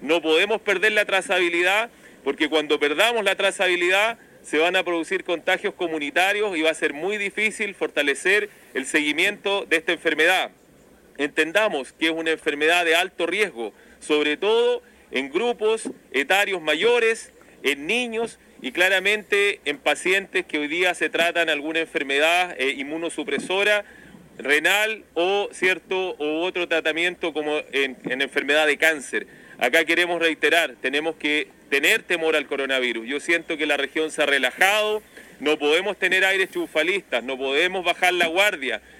No podemos perder la trazabilidad, porque cuando perdamos la trazabilidad se van a producir contagios comunitarios y va a ser muy difícil fortalecer el seguimiento de esta enfermedad. Entendamos que es una enfermedad de alto riesgo, sobre todo en grupos etarios mayores, en niños y claramente en pacientes que hoy día se tratan alguna enfermedad inmunosupresora, renal o otro tratamiento como en enfermedad de cáncer. Acá queremos reiterar, tenemos que tener temor al coronavirus. Yo siento que la región se ha relajado, no podemos tener aires triunfalistas, no podemos bajar la guardia.